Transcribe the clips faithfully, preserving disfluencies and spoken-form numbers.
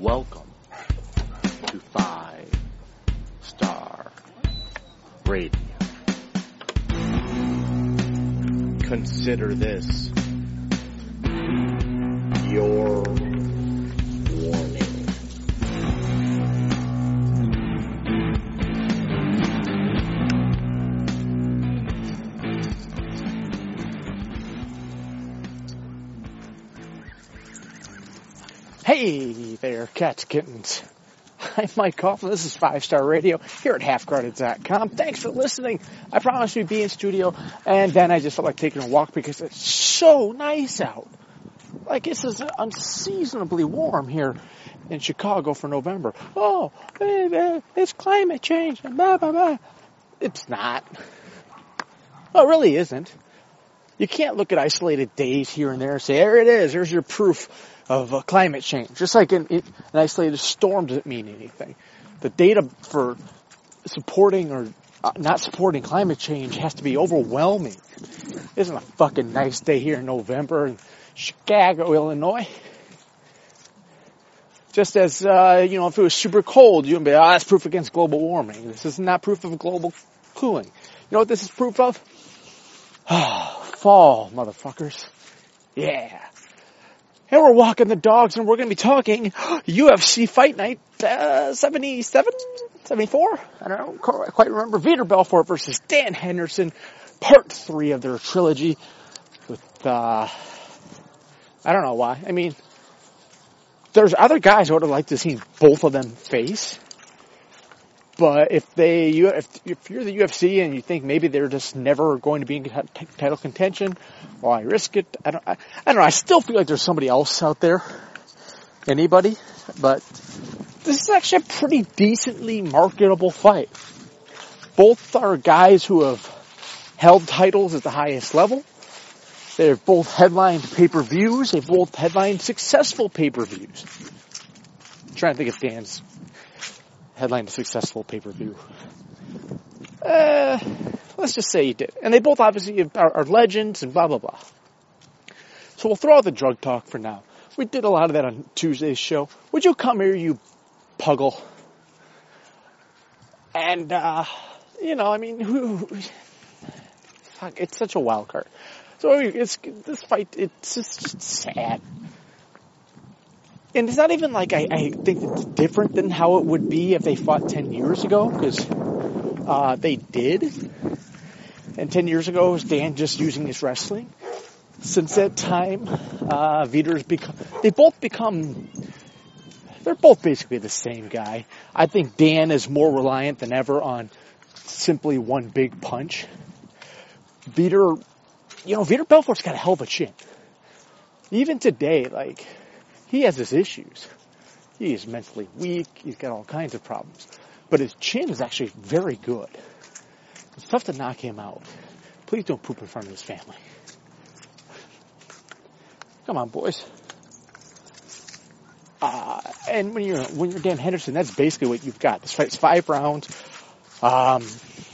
Welcome to Five Star Radio. Consider this your warning. Hey there, cats, kittens. I'm Mike Coughlin. This is Five Star Radio here at half guarded dot com. Thanks for listening. I promised we'd be in studio, and then I just felt like taking a walk because it's so nice out. Like, this is unseasonably warm here in Chicago for November. Oh, it's climate change. Blah, blah, blah. It's not. Well, it really isn't. You can't look at isolated days here and there and say, there it is, there's your proof of uh, climate change. Just like an, an isolated storm doesn't mean anything. The data for supporting or uh, not supporting climate change has to be overwhelming. Isn't a fucking nice day here in November in Chicago, Illinois? Just as, uh, you know, if it was super cold, you'd be, ah, oh, that's proof against global warming. This is not proof of global cooling. You know what this is proof of? Fall, motherfuckers. Yeah. And we're walking the dogs, and we're going to be talking U F C Fight Night uh, seventy-seven, seventy-four? I don't quite remember. Vitor Belfort versus Dan Henderson, part three of their trilogy. With, uh, I don't know why. I mean, there's other guys I would have liked to see both of them face. But if they, if, if you're the U F C and you think maybe they're just never going to be in t- title contention, well, I risk it. I don't, I, I don't know. I still feel like there's somebody else out there. Anybody. But this is actually a pretty decently marketable fight. Both are guys who have held titles at the highest level. They've both headlined pay-per-views. They've both headlined successful pay-per-views. I'm trying to think of Dan's headlined a successful pay-per-view. Uh, let's just say he did. And they both obviously are, are legends and blah, blah, blah. So we'll throw out the drug talk for now. We did a lot of that on Tuesday's show. Would you come here, you puggle? And, uh, you know, I mean, who, fuck, it's such a wild card. So it's, this fight, it's just sad. And it's not even like I, I think it's different than how it would be if they fought ten years ago, because uh, they did. And ten years ago, it was Dan just using his wrestling. Since that time, uh, Vitor's become, they both become, they're both basically the same guy. I think Dan is more reliant than ever on simply one big punch. Vitor, you know, Vitor Belfort's got a hell of a chin. Even today, like, he has his issues. He is mentally weak. He's got all kinds of problems. But his chin is actually very good. It's tough to knock him out. Please don't poop in front of his family. Come on, boys. Uh, and when you're when you're Dan Henderson, that's basically what you've got. This fight's five rounds. Um,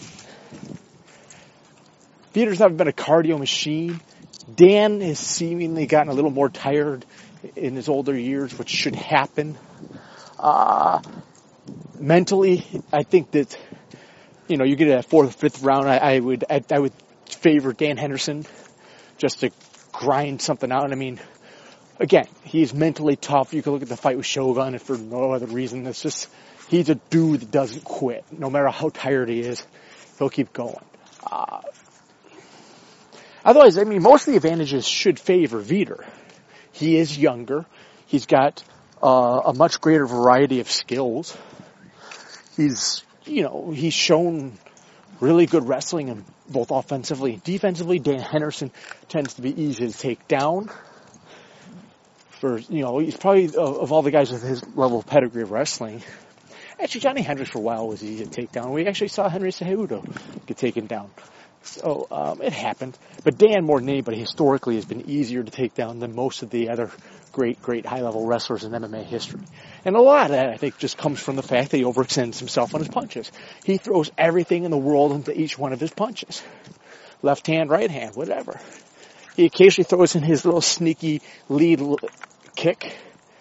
Vitor's never been a cardio machine. Dan has seemingly gotten a little more tired in his older years, which should happen. Uh, mentally, I think that, you know, you get a fourth, fifth round, I, I would, I, I would favor Dan Henderson just to grind something out. I mean, again, he's mentally tough. You can look at the fight with Shogun, and for no other reason, it's just, he's a dude that doesn't quit. No matter how tired he is, he'll keep going. Uh, otherwise, I mean, most of the advantages should favor Vitor. He is younger. He's got uh, a much greater variety of skills. He's, you know, he's shown really good wrestling, in both offensively and defensively. Dan Henderson tends to be easy to take down. For, you know, he's probably, of, of all the guys with his level of pedigree of wrestling. Actually, Johnny Hendricks for a while was easy to take down. We actually saw Henry Cejudo get taken down. So, um, it happened. But Dan, more than anybody, historically has been easier to take down than most of the other great, great high-level wrestlers in M M A history. And a lot of that, I think, just comes from the fact that he overextends himself on his punches. He throws everything in the world into each one of his punches. Left hand, right hand, whatever. He occasionally throws in his little sneaky lead kick.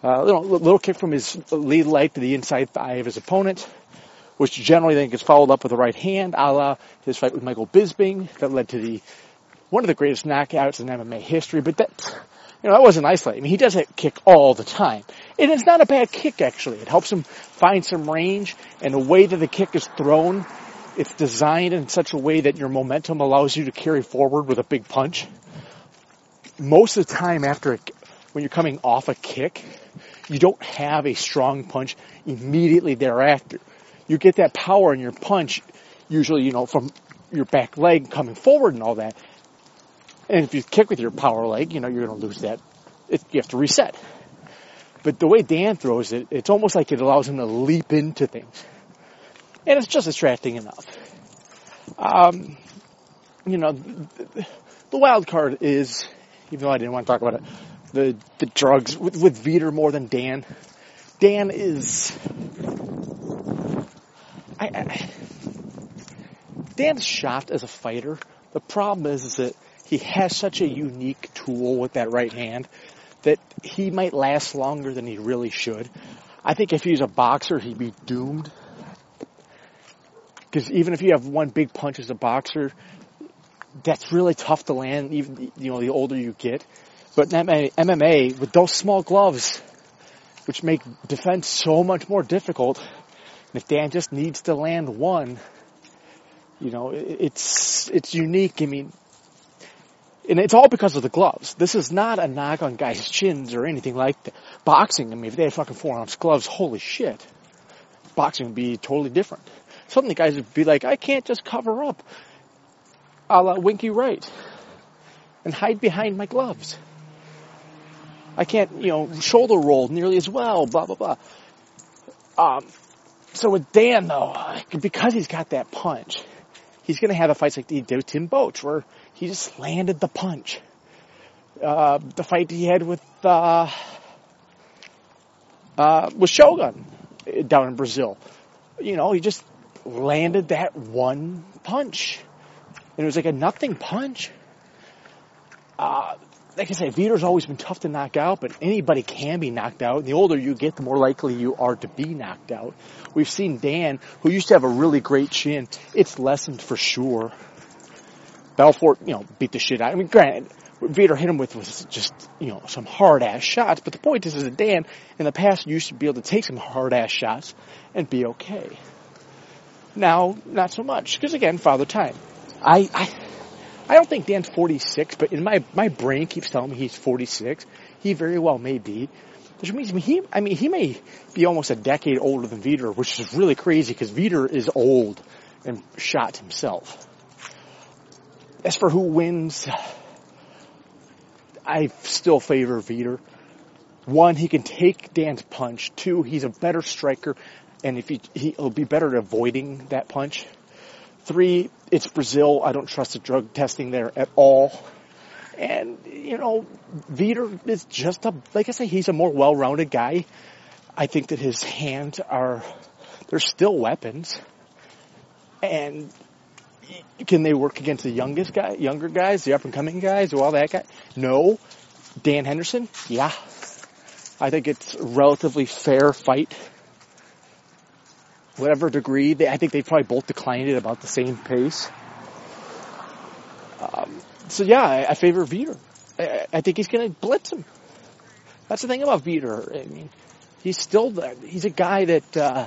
Uh, little, little kick from his lead leg to the inside thigh of his opponent, which generally then gets followed up with the right hand, a la his fight with Michael Bisping that led to the one of the greatest knockouts in M M A history. But that, you know, that wasn't isolated. I mean, he does that kick all the time. And it's not a bad kick, actually. It helps him find some range, and the way that the kick is thrown, it's designed in such a way that your momentum allows you to carry forward with a big punch. Most of the time after a, when you're coming off a kick, you don't have a strong punch immediately thereafter. You get that power in your punch, usually, you know, from your back leg coming forward and all that. And if you kick with your power leg, you know, you're going to lose that. It, you have to reset. But the way Dan throws it, it's almost like it allows him to leap into things. And it's just distracting enough. Um, you know, the, the wild card is, even though I didn't want to talk about it, the, the drugs with, with Vitor more than Dan. Dan is, I, I, Dan's shot as a fighter. The problem is, is that he has such a unique tool with that right hand that he might last longer than he really should. I think if he was a boxer, he'd be doomed. Because even if you have one big punch as a boxer, that's really tough to land, even, you know, the older you get. But in M M A, with those small gloves, which make defense so much more difficult, and if Dan just needs to land one, you know, it's, it's unique. I mean, and it's all because of the gloves. This is not a knock on guys' chins or anything like that. Boxing, I mean, if they had fucking four ounce gloves, holy shit. Boxing would be totally different. Suddenly guys would be like, I can't just cover up a la Winky Wright and hide behind my gloves. I can't, you know, shoulder roll nearly as well, blah, blah, blah. Um, so with Dan, though, because he's got that punch, he's going to have a fight like he did with Tim Boetsch, where he just landed the punch. Uh, the fight he had with, uh, uh, with Shogun down in Brazil. You know, he just landed that one punch. And it was like a nothing punch. Uh, like I said, Vitor's always been tough to knock out, but anybody can be knocked out. And the older you get, the more likely you are to be knocked out. We've seen Dan, who used to have a really great chin, it's lessened for sure. Belfort, you know, beat the shit out. I mean, granted, what Vitor hit him with was just, you know, some hard-ass shots. But the point is, is that Dan, in the past, used to be able to take some hard-ass shots and be okay. Now, not so much. Because, again, father time. I, I, I don't think Dan's forty-six, but in my, my brain keeps telling me he's forty-six. He very well may be. Which means, I mean, he, I mean, he may be almost a decade older than Vitor, which is really crazy because Vitor is old and shot himself. As for who wins, I still favor Vitor. One, he can take Dan's punch. Two, he's a better striker, and if he, he'll be better at avoiding that punch. Three, it's Brazil. I don't trust the drug testing there at all. And, you know, Vitor is just a, like I say, he's a more well-rounded guy. I think that his hands are, they're still weapons. And can they work against the youngest guy, younger guys, the up-and-coming guys, or all that guy? No. Dan Henderson? Yeah. I think it's a relatively fair fight. Whatever degree, they, I think they probably both declined at about the same pace. Um, so yeah, I, I favor Vitor. I, I think he's going to blitz him. That's the thing about Vitor. I mean, he's still, he's a guy that, uh,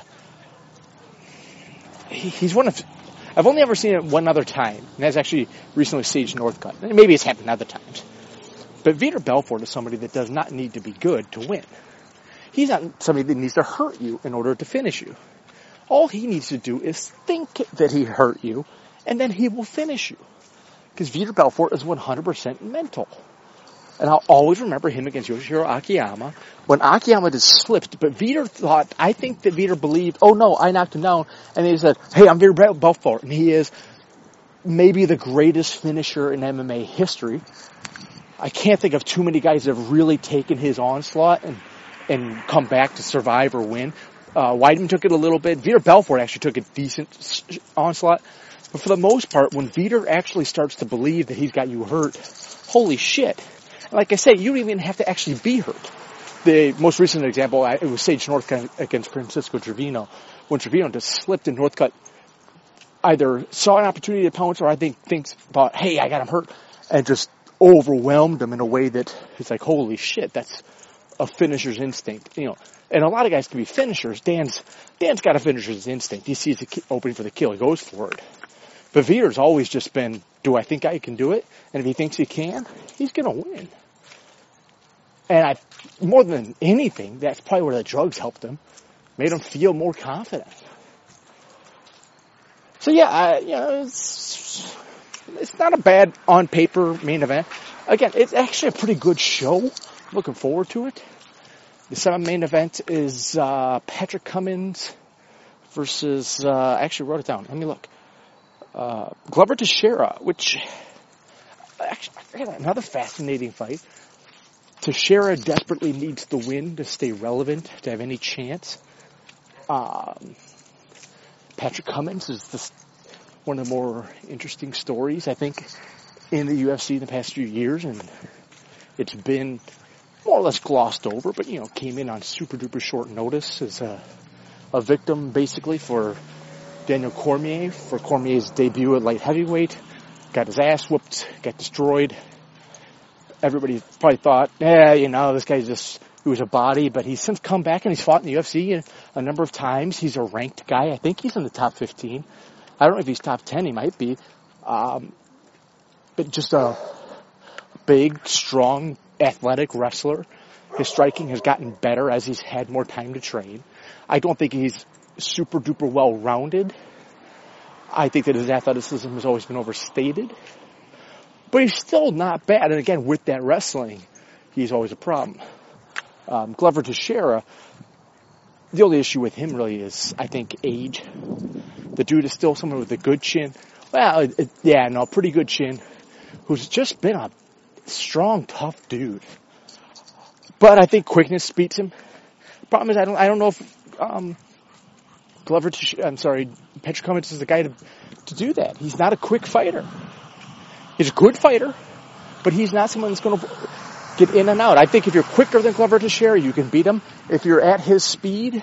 he, he's one of, I've only ever seen it one other time, and that's actually recently Sage Northcutt. Maybe it's happened other times. But Vitor Belfort is somebody that does not need to be good to win. He's not somebody that needs to hurt you in order to finish you. All he needs to do is think that he hurt you, and then he will finish you. Because Vitor Belfort is one hundred percent mental. And I'll always remember him against Yoshihiro Akiyama, when Akiyama just slipped, but Vitor thought, I think that Vitor believed, oh no, I knocked him down, and he said, hey, I'm Vitor Belfort, and he is maybe the greatest finisher in M M A history. I can't think of too many guys that have really taken his onslaught and, and come back to survive or win. Uh, Weidman took it a little bit. Vitor Belfort actually took a decent onslaught. But for the most part, when Vitor actually starts to believe that he's got you hurt, holy shit. Like I said, you don't even have to actually be hurt. the most recent example, I, it was Sage Northcutt against Francisco Trevino. When Trevino just slipped and Northcutt either saw an opportunity to pounce or I think thinks thought, hey, I got him hurt, and just overwhelmed him in a way that it's like, holy shit, that's a finisher's instinct, you know. And a lot of guys can be finishers. Dan's Dan's got a finisher's instinct. He sees the opening for the kill, he goes for it. But Veer's always just been, do I think I can do it? And if he thinks he can, he's gonna win. And I, more than anything, that's probably where the drugs helped him, made him feel more confident. So yeah, I, you know, it's, it's not a bad on paper main event. Again, it's actually a pretty good show. Looking forward to it. The second main event is uh, Patrick Cummins versus. Uh, I actually wrote it down. Let me look. Uh, Glover Teixeira, which actually another fascinating fight. Teixeira desperately needs the win to stay relevant, to have any chance. Um, Patrick Cummins is this, one of the more interesting stories, I think, in the U F C in the past few years, and it's been more or less glossed over, but, you know, came in on super duper short notice as a, a victim, basically, for Daniel Cormier, for Cormier's debut at light heavyweight. Got his ass whooped, got destroyed. Everybody probably thought, yeah, you know, this guy's just, he was a body, but he's since come back and he's fought in the U F C a, a number of times. He's a ranked guy. I think he's in the top fifteen. I don't know if he's top ten. He might be. Um, but just a big, strong, athletic wrestler. His striking has gotten better as he's had more time to train. I don't think he's super duper well rounded. I think that his athleticism has always been overstated. But he's still not bad. And again, with that wrestling, he's always a problem. Um, Glover Teixeira, the only issue with him really is, I think, age. The dude is still someone with a good chin. Well, it, it, yeah, no, pretty good chin. Who's just been a strong, tough dude. But I think quickness beats him. Problem is, I don't, I don't know if um, Glover Teixeira, I'm sorry, Patrick Cummins is the guy to, to do that. He's not a quick fighter. He's a good fighter, but he's not someone that's going to get in and out. I think if you're quicker than Glover Teixeira, you can beat him. If you're at his speed,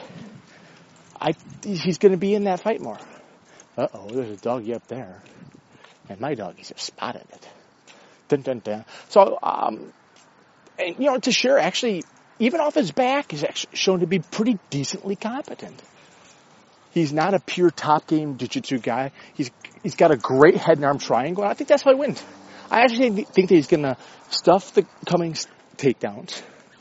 I he's going to be in that fight more. Uh-oh, there's a doggy up there. And my doggies have spotted it. Dun, dun, dun. So, um, and, you know, Teixeira actually, even off his back, is actually shown to be pretty decently competent. He's not a pure top game jiu-jitsu guy. He's he's got a great head and arm triangle, and I think that's why he wins. I actually think that he's going to stuff the Cummins takedowns.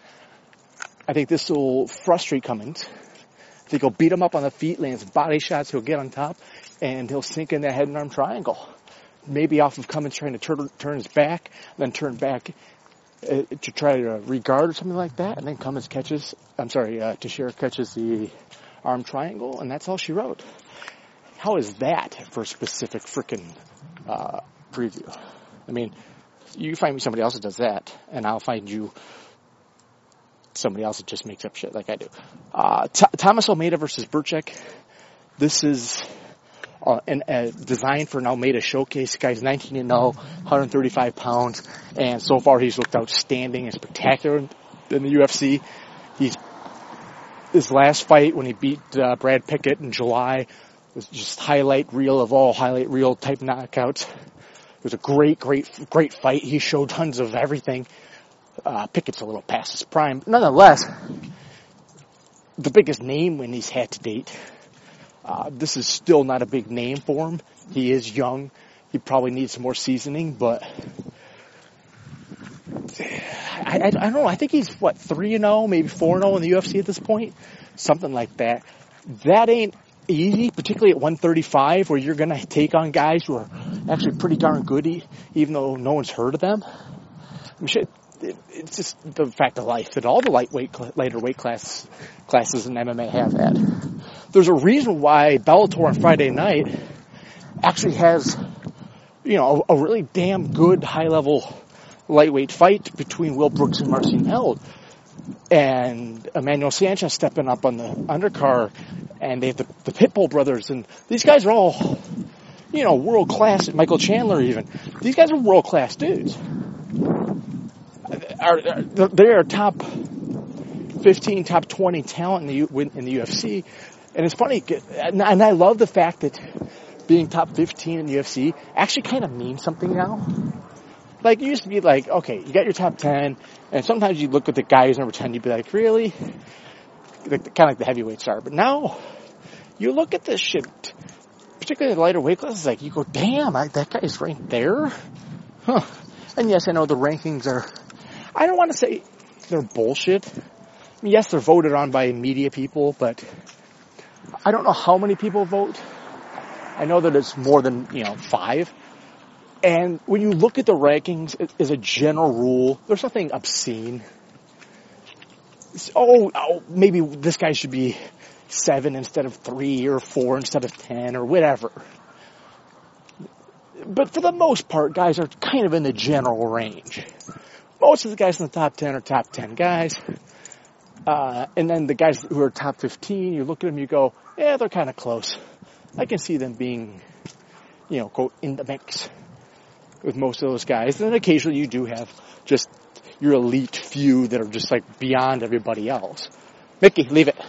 I think this will frustrate Cummins. I think he'll beat him up on the feet, lands body shots, he'll get on top, and he'll sink in that head and arm triangle. Maybe off of Cummins trying to turn, turn his back, then turn back uh, to try to regard or something like that, and then Cummins catches, I'm sorry, uh, Teixeira catches the arm triangle, and that's all she wrote. How is that for a specific frickin' uh, preview? I mean, you find me somebody else that does that, and I'll find you somebody else that just makes up shit like I do. Uh, T- Thomas Almeida versus Burchak. This is uh, an, uh, designed for an Almeida showcase. The guy's nineteen and oh, one hundred thirty-five pounds, and so far he's looked outstanding and spectacular in, in the U F C. He's his last fight when he beat uh, Brad Pickett in July was just highlight reel of all highlight reel type knockouts. It was a great, great, great fight. He showed tons of everything. Uh, Pickett's a little past his prime. Nonetheless, the biggest name win he's had to date. Uh, this is still not a big name for him. He is young. He probably needs some more seasoning, but I, I, I don't know. I think he's, what, three and oh, maybe four and oh in the U F C at this point? Something like that. That ain't easy, particularly at one thirty-five, where you're going to take on guys who are actually pretty darn good, even though no one's heard of them. I mean, shit, it, it's just the fact of life that all the lightweight, lighter weight class, classes in M M A have had. There's a reason why Bellator on Friday night actually has, you know, a, a really damn good high-level lightweight fight between Will Brooks and Marcin Held. And Emmanuel Sanchez stepping up on the undercard, and they have the, the Pitbull brothers, and these guys are all, you know, world class. Michael Chandler even. These guys are world class dudes. Are, are they are top fifteen, top twenty talent in the U, in the U F C. And it's funny, and I love the fact that being top fifteen in the U F C actually kind of means something now. Like, it used to be like, okay, you got your top ten, and sometimes you look at the guy who's number ten, you'd be like, really? Like, kind of like the heavyweight star. But now, you look at this shit, particularly the lighter weight classes, like, you go, damn, I, that guy's ranked there? Huh. And yes, I know the rankings are, I don't want to say they're bullshit. I mean, yes, they're voted on by media people, but I don't know how many people vote. I know that it's more than, you know, five. And when you look at the rankings, as a general rule, there's nothing obscene. Oh, oh, maybe this guy should be seven instead of three, or four instead of ten, or whatever. But for the most part, guys are kind of in the general range. Most of the guys in the top ten are top ten guys. Uh, and then the guys who are top fifteen, you look at them, you go, yeah, they're kind of close. I can see them being, you know, quote, in the mix with most of those guys. And then occasionally you do have just your elite few that are just like beyond everybody else. Mickey, leave it.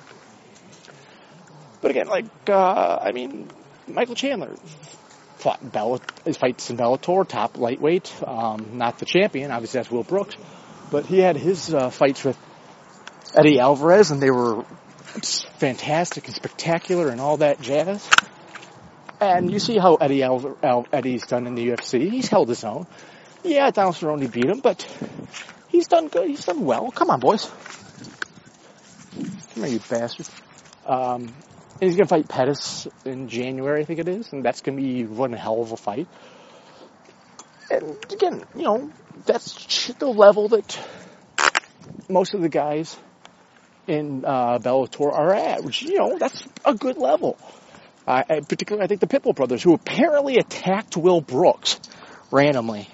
But again, like, uh, I mean, Michael Chandler fought Bell, fights in Bellator, top lightweight, um, not the champion, obviously that's Will Brooks, but he had his uh, fights with Eddie Alvarez, and they were fantastic and spectacular and all that jazz. And you see how Eddie Al- Al- Eddie's done in the U F C. He's held his own. Yeah, Donald Cerrone beat him, but he's done good. He's done well. Come on, boys. Come here, you bastard. Um, and he's going to fight Pettis in January, I think it is, and that's going to be one hell of a fight. And again, you know, that's the level that most of the guys in uh, Bellator are at, which, you know, that's a good level. Uh, particularly, I think the Pitbull brothers, who apparently attacked Will Brooks randomly.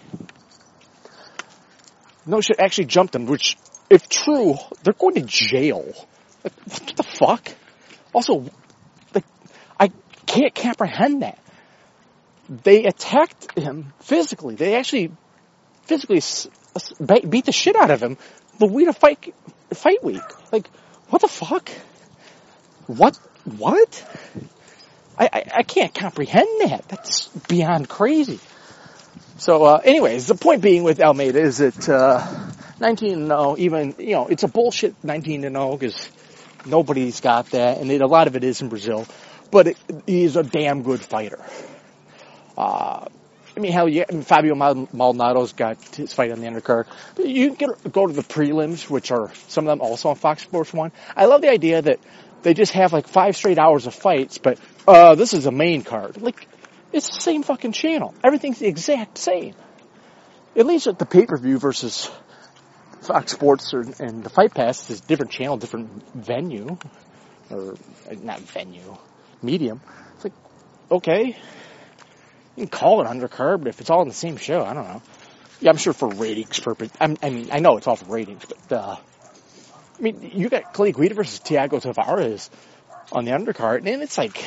No shit, actually jumped him, which, if true, they're going to jail. Like, what the fuck? Also, like, I can't comprehend that. They attacked him physically. They actually physically beat the shit out of him the week of fight, fight week. Like, what the fuck? What? What? I, I, I can't comprehend that. That's beyond crazy. So, uh, anyways, the point being with Almeida is that, uh, nineteen and oh, even, you know, it's a bullshit nineteen and oh because nobody's got that, and it, a lot of it is in Brazil, but it, he's a damn good fighter. Uh, I mean, hell yeah, I mean, Fabio Maldonado's got his fight on the undercard. But you can get, go to the prelims, which are some of them also on Fox Sports one. I love the idea that they just have like five straight hours of fights, but, uh, this is a main card. Like, it's the same fucking channel. Everything's the exact same. At least at the pay-per-view versus Fox Sports or, and the Fight Pass is a different channel, different venue. Or, not venue, medium. It's like, okay. You can call it undercard, but if it's all in the same show, I don't know. Yeah, I'm sure for ratings purpose. I mean, I know it's all for ratings, but, uh, I mean, you got Clay Guida versus Thiago Tavares on the undercard, and it's like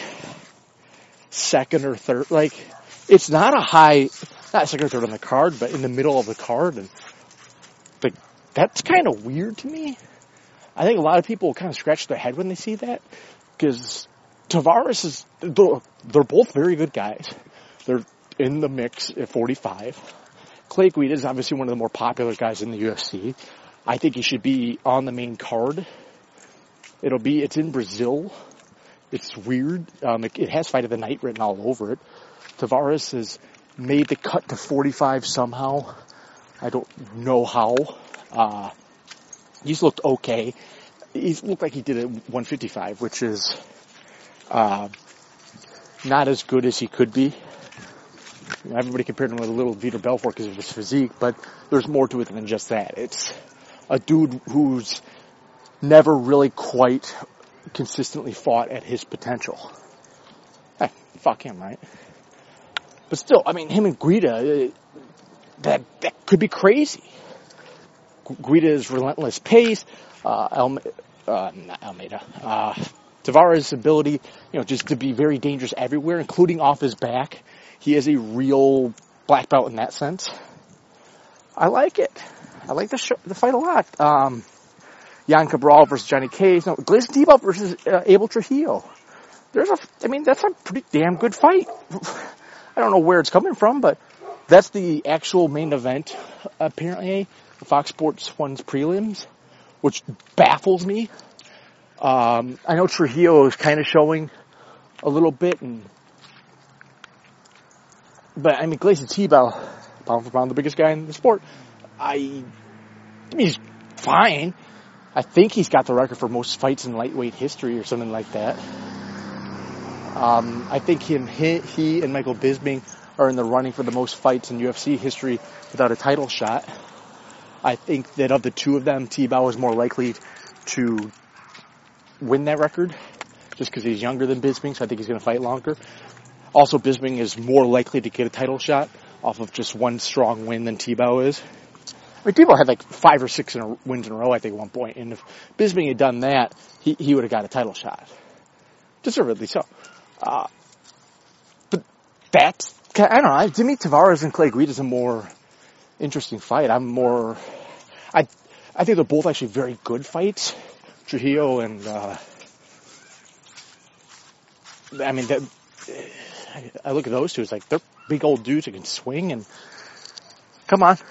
second or third. Like, it's not a high, not second or third on the card, but in the middle of the card. And like, that's kind of weird to me. I think a lot of people kind of scratch their head when they see that, because Tavares is, they're, they're both very good guys. They're in the mix at forty-five. Clay Guida is obviously one of the more popular guys in the U F C. I think he should be on the main card. It'll be, it's in Brazil. It's weird. Um, it, it has Fight of the Night written all over it. Tavares has made the cut to forty-five somehow. I don't know how. Uh, he's looked okay. He's looked like he did at one fifty-five, which is, uh, not as good as he could be. You know, everybody compared him with a little Vitor Belfort because of his physique, but there's more to it than just that. It's a dude who's never really quite consistently fought at his potential. Hey, fuck him, right? But still, I mean, him and Guida, that, that could be crazy. Guida's relentless pace, uh, Alme- uh, not Almeida, uh, Tavares' ability, you know, just to be very dangerous everywhere, including off his back. He is a real black belt in that sense. I like it. I like the show, the fight a lot. Um, Jan Cabral versus Johnny Cage. No, Gleison Tebow versus uh, Abel Trujillo. There's a, I mean, that's a pretty damn good fight. I don't know where it's coming from, but that's the actual main event, apparently. The Fox Sports one's prelims, which baffles me. Um, I know Trujillo is kind of showing a little bit, and but I mean, Gleison Tebow, pound for pound, the biggest guy in the sport. I, I mean, he's fine. I think he's got the record for most fights in lightweight history or something like that. Um, I think him, he, he and Michael Bisping are in the running for the most fights in U F C history without a title shot. I think that of the two of them, Tebow is more likely to win that record just because he's younger than Bisping, so I think he's going to fight longer. Also, Bisping is more likely to get a title shot off of just one strong win than Tebow is. I mean, Tebow had like five or six in a, wins in a row, I think, at one point, and if Bisping had done that, he, he would have got a title shot. Deservedly so. Uh, but that's, I don't know, to me, Tavares and Clay Guida is a more interesting fight. I'm more, I I think they're both actually very good fights. Trujillo and, uh, I mean, that, I look at those two, it's like, they're big old dudes who can swing and, come on.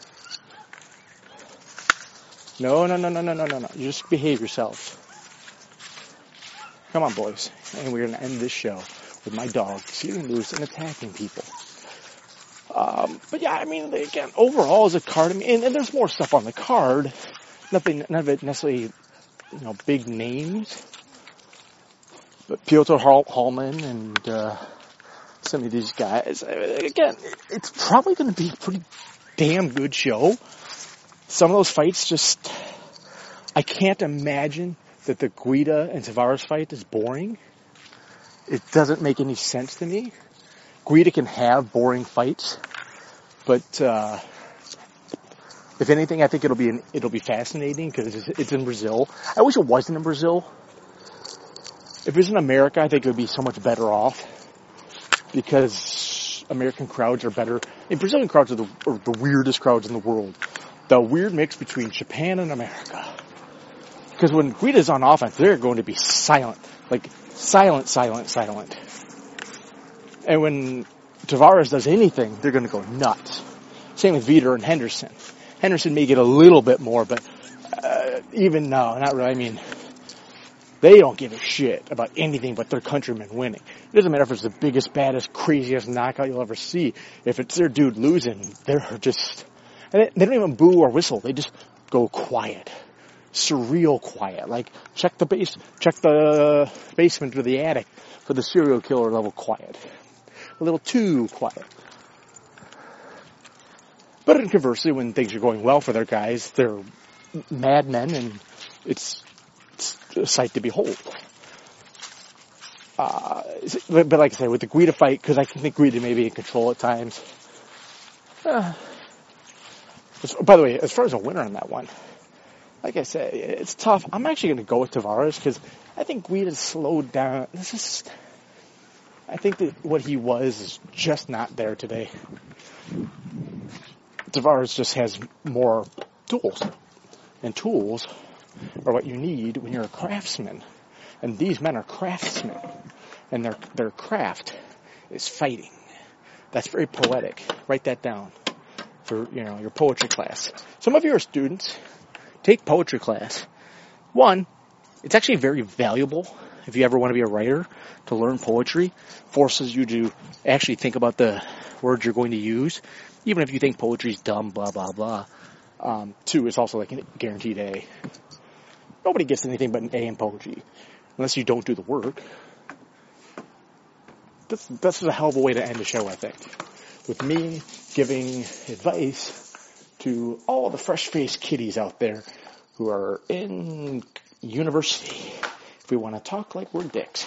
No, no, no, no, no, no, no, no. You just behave yourselves. Come on, boys. And we're going to end this show with my dog stealing loose and attacking people. Um, but yeah, I mean, again, overall as a card, I mean, and, and there's more stuff on the card. Nothing, none of it necessarily, you know, big names. But Piotr Hall, Hallman and uh, some of these guys, again, it's probably going to be a pretty damn good show. Some of those fights just, I can't imagine that the Guida and Tavares fight is boring. It doesn't make any sense to me. Guida can have boring fights, but uh, if anything, I think it'll be an, it'll be fascinating because it's, it's in Brazil. I wish it wasn't in Brazil. If it was in America, I think it would be so much better off because American crowds are better. And Brazilian crowds are the, are the weirdest crowds in the world. The weird mix between Japan and America. Because when Guida's on offense, they're going to be silent. Like, silent, silent, silent. And when Tavares does anything, they're going to go nuts. Same with Vitor and Henderson. Henderson may get a little bit more, but uh, even no, not really. I mean, they don't give a shit about anything but their countrymen winning. It doesn't matter if it's the biggest, baddest, craziest knockout you'll ever see. If it's their dude losing, they're just... And they don't even boo or whistle. They just go quiet. Surreal quiet. Like, check the base, check the basement or the attic for the serial killer level quiet. A little too quiet. But conversely, when things are going well for their guys, they're madmen and it's, it's a sight to behold. Uh, but, but like I say, with the Guida fight, because I think Guida may be in control at times. Uh, By the way, as far as a winner on that one, like I said, it's tough. I'm actually going to go with Tavares because I think Guida's slowed down. This is, I think that what he was is just not there today. Tavares just has more tools, and tools are what you need when you're a craftsman. And these men are craftsmen, and their their craft is fighting. That's very poetic. Write that down. For, you know, your poetry class. Some of you are students. Take poetry class. One, it's actually very valuable if you ever want to be a writer to learn poetry. Forces you to actually think about the words you're going to use. Even if you think poetry's dumb, blah, blah, blah. Um, two, it's also like a guaranteed A. Nobody gets anything but an A in poetry. Unless you don't do the work. That's, that's a hell of a way to end the show, I think. With me giving advice to all the fresh-faced kiddies out there who are in university. If we want to talk like we're dicks.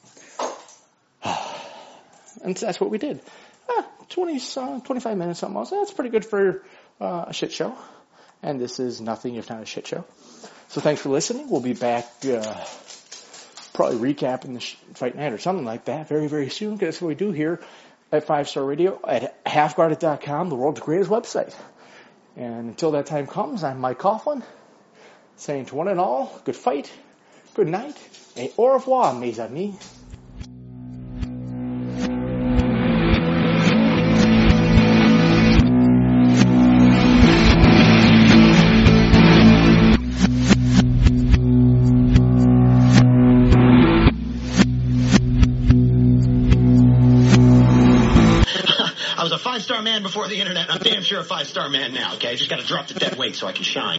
And that's what we did. Ah, twenty, twenty-five minutes almost. That's pretty good for uh, a shit show. And this is nothing if not a shit show. So thanks for listening. We'll be back uh, probably recapping the sh- fight night or something like that very, very soon. Because that's what we do here at Five Star Radio at half guarded dot com, the world's greatest website. And until that time comes, I'm Mike Coughlin. saying to one and all, good fight, good night, et au revoir, mes amis. I was a five-star man before the internet. I'm damn sure a five-star man now, okay? Just gotta drop the dead weight so I can shine.